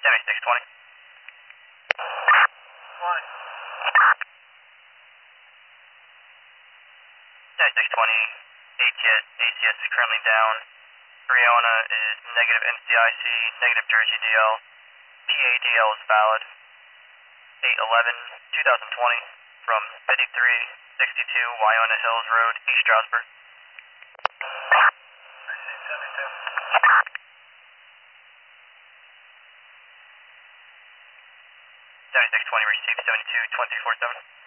7620. 7620, ACS is currently down. Brianna is negative NCIC, negative Jersey DL. PADL is valid. 811, 2020, from 5362 Wyona Hills Road, East Stroudsburg. 7620, received 72, 247.